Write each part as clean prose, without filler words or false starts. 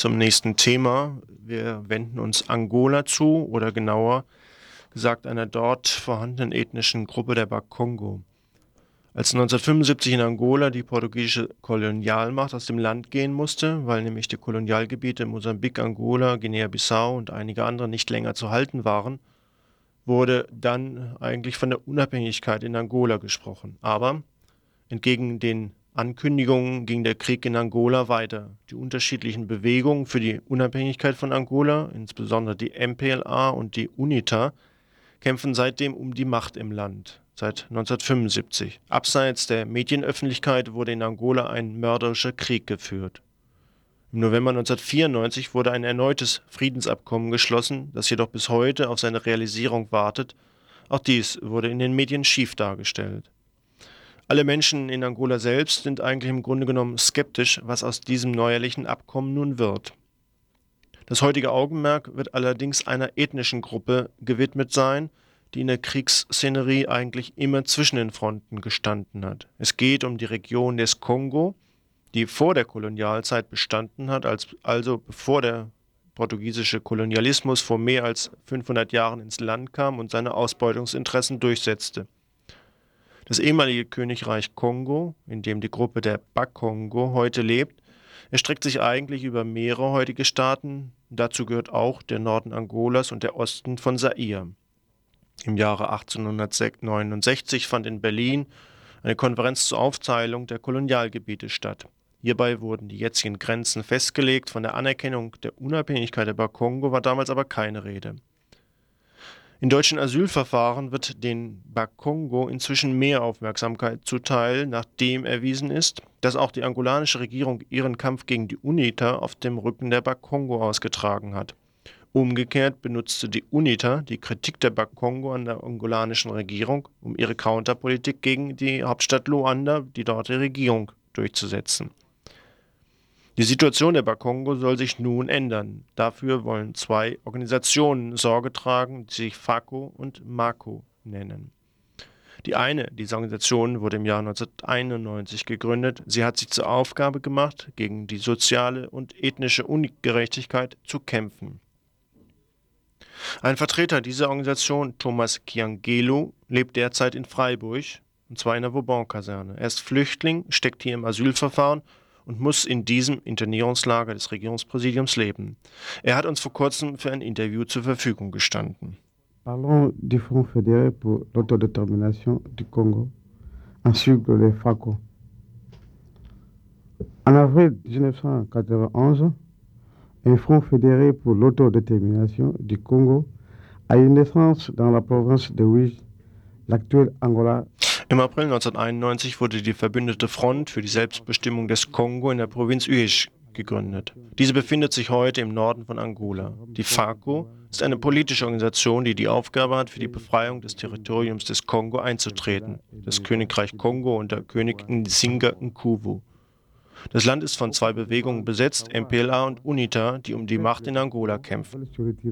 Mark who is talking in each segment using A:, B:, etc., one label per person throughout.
A: zum nächsten Thema. Wir wenden uns Angola zu oder genauer gesagt einer dort vorhandenen ethnischen Gruppe der Bakongo. Als 1975 in Angola die portugiesische Kolonialmacht aus dem Land gehen musste, weil nämlich die Kolonialgebiete Mosambik, Angola, Guinea-Bissau und einige andere nicht länger zu halten waren, wurde dann eigentlich von der Unabhängigkeit in Angola gesprochen. Aber entgegen den Ankündigungen ging der Krieg in Angola weiter. Die unterschiedlichen Bewegungen für die Unabhängigkeit von Angola, insbesondere die MPLA und die UNITA, kämpfen seitdem um die Macht im Land, seit 1975. Abseits der Medienöffentlichkeit wurde in Angola ein mörderischer Krieg geführt. Im November 1994 wurde ein erneutes Friedensabkommen geschlossen, das jedoch bis heute auf seine Realisierung wartet. Auch dies wurde in den Medien schief dargestellt. Alle Menschen in Angola selbst sind eigentlich im Grunde genommen skeptisch, was aus diesem neuerlichen Abkommen nun wird. Das heutige Augenmerk wird allerdings einer ethnischen Gruppe gewidmet sein, die in der Kriegsszenerie eigentlich immer zwischen den Fronten gestanden hat. Es geht um die Region des Kongo, die vor der Kolonialzeit bestanden hat, also bevor der portugiesische Kolonialismus vor mehr als 500 Jahren ins Land kam und seine Ausbeutungsinteressen durchsetzte. Das ehemalige Königreich Kongo, in dem die Gruppe der Bakongo heute lebt, erstreckt sich eigentlich über mehrere heutige Staaten. Dazu gehört auch der Norden Angolas und der Osten von Zaire. Im Jahre 1869 fand in Berlin eine Konferenz zur Aufteilung der Kolonialgebiete statt. Hierbei wurden die jetzigen Grenzen festgelegt. Von der Anerkennung der Unabhängigkeit der Bakongo war damals aber keine Rede. In deutschen Asylverfahren wird den Bakongo inzwischen mehr Aufmerksamkeit zuteil, nachdem erwiesen ist, dass auch die angolanische Regierung ihren Kampf gegen die UNITA auf dem Rücken der Bakongo ausgetragen hat. Umgekehrt benutzte die UNITA die Kritik der Bakongo an der angolanischen Regierung, um ihre Counterpolitik gegen die Hauptstadt Luanda, die dortige Regierung, durchzusetzen. Die Situation der Bakongo soll sich nun ändern. Dafür wollen zwei Organisationen Sorge tragen, die sich FACO und MACO nennen. Diese Organisation wurde im Jahr 1991 gegründet. Sie hat sich zur Aufgabe gemacht, gegen die soziale und ethnische Ungerechtigkeit zu kämpfen. Ein Vertreter dieser Organisation, Thomas Kiangelo, lebt derzeit in Freiburg, und zwar in der Vauban-Kaserne. Er ist Flüchtling, steckt hier im Asylverfahren und muss in diesem Internierungslager des Regierungspräsidiums leben. Er hat uns vor kurzem für ein Interview zur Verfügung gestanden.
B: Parlons du Front fédéré pour l'autodétermination du Congo, en sigle les FACO. En avril 1991, un Front fédéré pour l'autodétermination du Congo a eu naissance dans la province de Ouish, l'actuel Angola.
A: Im April 1991 wurde die Verbündete Front für die Selbstbestimmung des Kongo in der Provinz Uíge gegründet. Diese befindet sich heute im Norden von Angola. Die FACO ist eine politische Organisation, die die Aufgabe hat, für die Befreiung des Territoriums des Kongo einzutreten, das Königreich Kongo unter König Nzinga Nkuvu. Das Land ist von zwei Bewegungen besetzt, MPLA und UNITA, die um die Macht in Angola kämpfen.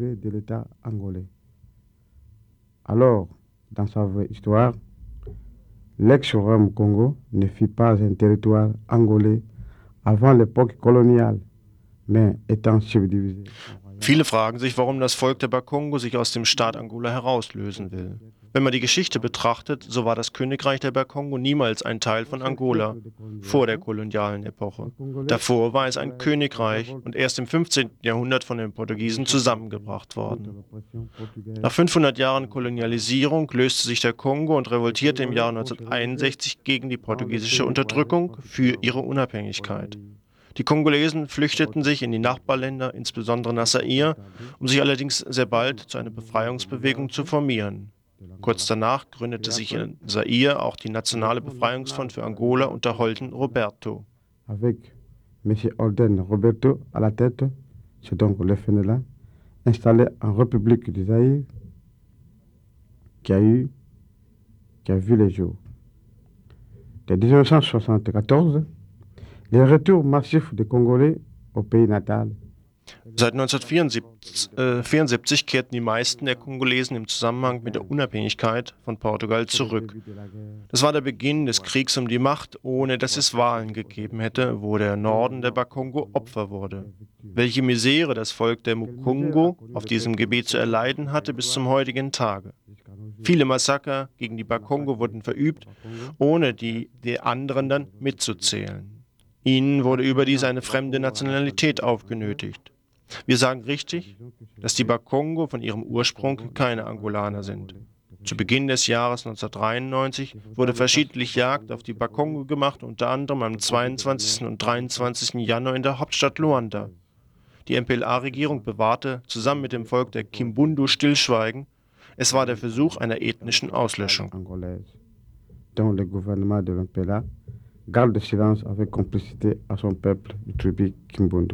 B: Alors, dans sa vraie histoire, l'ex-Royaume Congo ne fut pas un territoire angolais avant l'époque coloniale, mais étant subdivisé.
A: Viele fragen sich, warum das Volk der Bakongo sich aus dem Staat Angola herauslösen will. Wenn man die Geschichte betrachtet, so war das Königreich der Bakongo niemals ein Teil von Angola, vor der kolonialen Epoche. Davor war es ein Königreich und erst im 15. Jahrhundert von den Portugiesen zusammengebracht worden. Nach 500 Jahren Kolonialisierung löste sich der Kongo und revoltierte im Jahr 1961 gegen die portugiesische Unterdrückung für ihre Unabhängigkeit. Die Kongolesen flüchteten sich in die Nachbarländer, insbesondere nach Zaire, um sich allerdings sehr bald zu einer Befreiungsbewegung zu formieren. Kurz danach gründete sich in Zaire auch die Nationale Befreiungsfront für Angola unter Holden Roberto.
B: Avec M. Holden Roberto à la tête, c'est donc le FNLA, installé en République du Zaïre, qui a vu le jour. De 1974, les retours massifs des Congolais au pays natal.
A: Seit 1974 kehrten die meisten der Kongolesen im Zusammenhang mit der Unabhängigkeit von Portugal zurück. Das war der Beginn des Kriegs um die Macht, ohne dass es Wahlen gegeben hätte, wo der Norden der Bakongo Opfer wurde. Welche Misere das Volk der Mukongo auf diesem Gebiet zu erleiden hatte bis zum heutigen Tage. Viele Massaker gegen die Bakongo wurden verübt, ohne die anderen dann mitzuzählen. Ihnen wurde überdies eine fremde Nationalität aufgenötigt. Wir sagen richtig, dass die Bakongo von ihrem Ursprung keine Angolaner sind. Zu Beginn des Jahres 1993 wurde verschiedentlich Jagd auf die Bakongo gemacht, unter anderem am 22. und 23. Januar in der Hauptstadt Luanda. Die MPLA-Regierung bewahrte zusammen mit dem Volk der Kimbundu Stillschweigen. Es war der Versuch einer ethnischen Auslöschung.
B: Dont le gouvernement de l'MPLA garde le silence avec complicité à son peuple du tribu Kimbundu.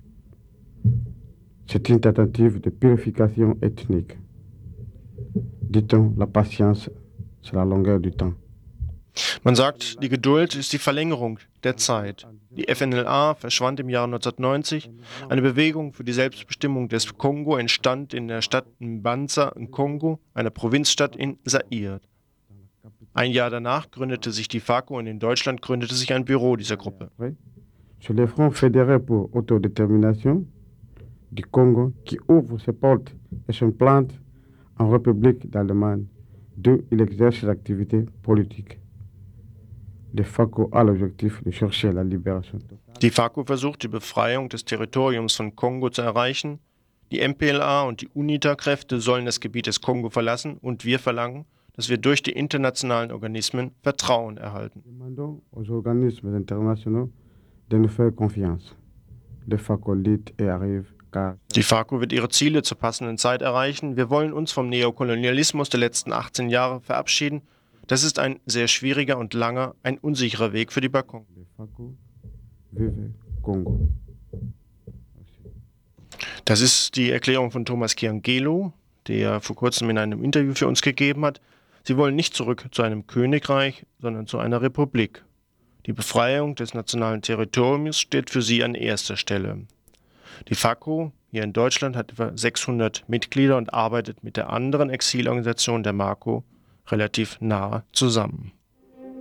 B: C'est une tentative de purification ethnique. Dit-on, la patience, c'est la longueur du temps.
A: Man sagt, die Geduld ist die Verlängerung der Zeit. Die FNLA verschwand im Jahr 1990. Eine Bewegung für die Selbstbestimmung des Kongo entstand in der Stadt Mbanza im Kongo, einer Provinzstadt in Zaire. Ein Jahr danach gründete sich die FACO und in Deutschland gründete sich ein Büro dieser Gruppe.
B: Sur le Front fédéré pour autodétermination du Congo, qui ouvre ses portes et s'implante en République d'Allemagne, d'où il exerce l'activité politique. Le FACO a l'objectif de chercher la libération.
A: Die FACO versucht, die Befreiung des Territoriums von Kongo zu erreichen. Die MPLA und die UNITA-Kräfte sollen das Gebiet des Kongo verlassen und wir verlangen, dass wir durch die internationalen Organismen Vertrauen erhalten.
B: Demandons aux organismes internationaux de nous faire confiance. Le FACO lead et arrive car
A: Die FACO wird ihre Ziele zur passenden Zeit erreichen. Wir wollen uns vom Neokolonialismus der letzten 18 Jahre verabschieden. Das ist ein sehr schwieriger und langer, ein unsicherer Weg für die Bakongo.
B: le FACO vive Congo.
A: Das ist die Erklärung von Thomas Kiangelo, der vor kurzem in einem Interview für uns gegeben hat. Sie wollen nicht zurück zu einem Königreich, sondern zu einer Republik. Die Befreiung des nationalen Territoriums steht für sie an erster Stelle. Die FACO hier in Deutschland hat etwa 600 Mitglieder und arbeitet mit der anderen Exilorganisation der MAKO relativ nah zusammen.